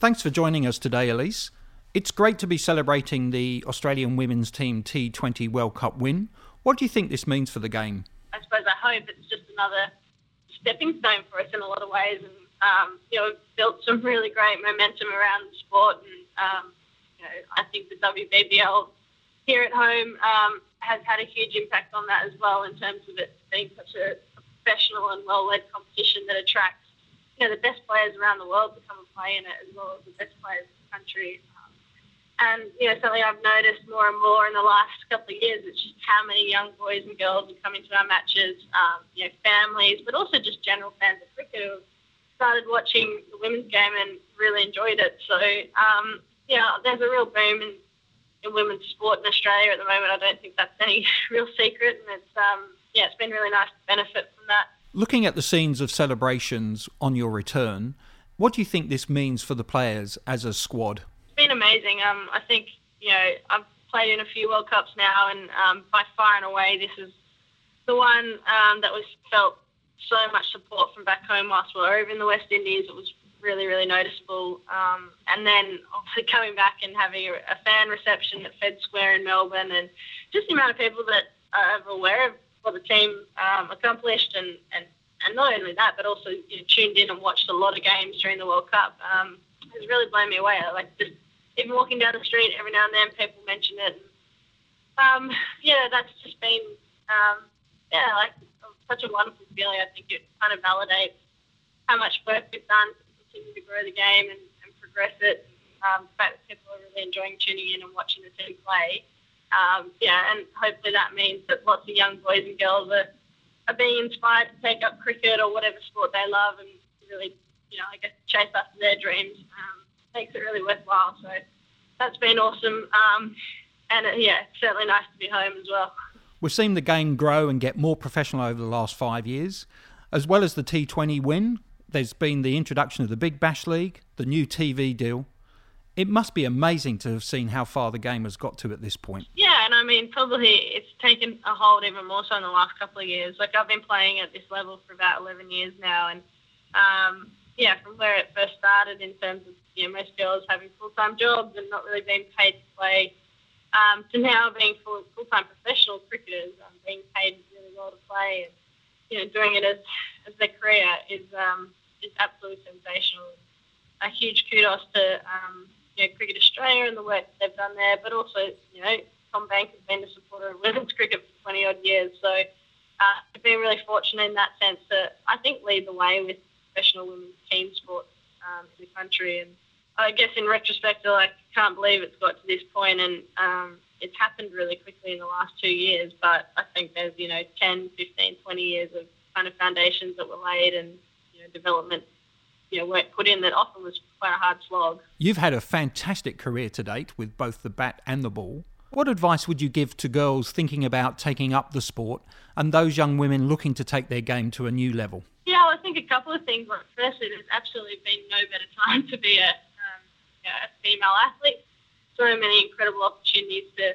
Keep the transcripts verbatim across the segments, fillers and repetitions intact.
Thanks for joining us today, Elise. It's great to be celebrating the Australian women's team T twenty World Cup win. What do you think this means for the game? I suppose I hope it's just another stepping stone for us in a lot of ways, and um, you know, built some really great momentum around the sport. And um, you know, I think the W B B L here at home um, has had a huge impact on that as well, in terms of it being such a professional and well-led competition that attracts, you know, the best players around the world to come and play in it, as well as the best players in the country. And, you know, something I've noticed more and more in the last couple of years is just how many young boys and girls are coming to our matches, um, you know, families, but also just general fans of cricket who have started watching the women's game and really enjoyed it. So, um, yeah, there's a real boom in, in women's sport in Australia at the moment. I don't think that's any real secret. And it's, um, yeah, it's been really nice to benefit from that. Looking at the scenes of celebrations on your return, what do you think this means for the players as a squad? It's been amazing. Um, I think, you know, I've played in a few World Cups now, and um, by far and away, this is the one um, that was felt so much support from back home whilst we were over in the West Indies. It was really, really noticeable. Um, and then obviously coming back and having a, a fan reception at Fed Square in Melbourne, and just the amount of people that are aware of what the team um, accomplished, and, and, and not only that, but also, you know, tuned in and watched a lot of games during the World Cup, um, has really blown me away. I like just even walking down the street, every now and then people mention it. Um, yeah, that's just been, um, yeah, like such a wonderful feeling. I think it kind of validates how much work we've done to continue to grow the game and, and progress it. Um, the fact that people are really enjoying tuning in and watching the team play. Um, yeah, and hopefully that means that lots of young boys and girls are, are being inspired to take up cricket or whatever sport they love, and really, you know, I guess chase after their dreams. Um, makes it really worthwhile. So that's been awesome. Um, and uh, yeah, it's certainly nice to be home as well. We've seen the game grow and get more professional over the last five years. As well as the T twenty win, there's been the introduction of the Big Bash League, the new T V deal. It must be amazing to have seen how far the game has got to at this point. Yeah, and I mean, probably it's taken a hold even more so in the last couple of years. Like, I've been playing at this level for about eleven years now, and um, yeah, from where it first started in terms of, you know, most girls having full-time jobs and not really being paid to play, um, to now being full, full-time professional cricketers, um, being paid really well to play, and, you know, doing it as, as their career is um, is absolutely sensational. A huge kudos to um, you know, Cricket Australia and the work that they've done there, but also, you know, CommBank has been a supporter of women's cricket for twenty odd years, so uh, I've been really fortunate in that sense to, I think, lead the way with professional women's team sports um, in the country. And I guess in retrospect, I like, can't believe it's got to this point, and um, it's happened really quickly in the last two years. But I think there's, you know, ten, fifteen, twenty years of kind of foundations that were laid, and, you know, development, you know, work put in that often was quite a hard slog. You've had a fantastic career to date with both the bat and the ball. What advice would you give to girls thinking about taking up the sport and those young women looking to take their game to a new level? Yeah, well, I think a couple of things. Like, firstly, there's absolutely been no better time to be a, um, you know, a female athlete. So many incredible opportunities to,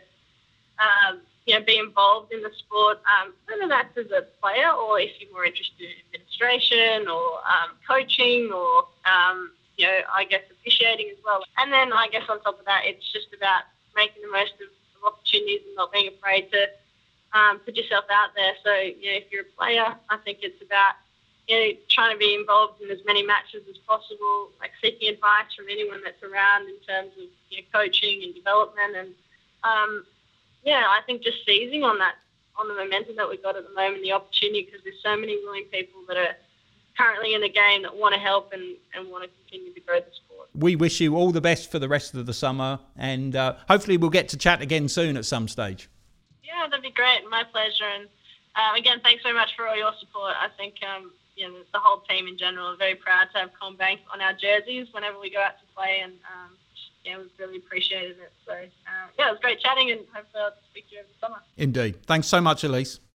um, you know, be involved in the sport, um, whether that's as a player or if you're more interested in administration or um, coaching or, um, you know, I guess officiating as well. And then I guess on top of that, it's just about making the most of, of opportunities and not being afraid to um, put yourself out there. So, you know, if you're a player, I think it's about, you know, trying to be involved in as many matches as possible, like seeking advice from anyone that's around in terms of, you know, coaching and development. And, um, yeah, I think just seizing on that, on the momentum that we've got at the moment, the opportunity, because there's so many willing people that are currently in the game that want to help and, and want to continue to grow the sport. We wish you all the best for the rest of the summer, and uh, hopefully we'll get to chat again soon at some stage. Yeah, that'd be great. My pleasure. And uh, again, thanks so much for all your support. I think, um, you know, the whole team in general are very proud to have CommBank on our jerseys whenever we go out to play, and um, yeah, we've really appreciated it. So, uh, yeah, it was great chatting, and hopefully I'll speak to you over the summer. Indeed. Thanks so much, Elise.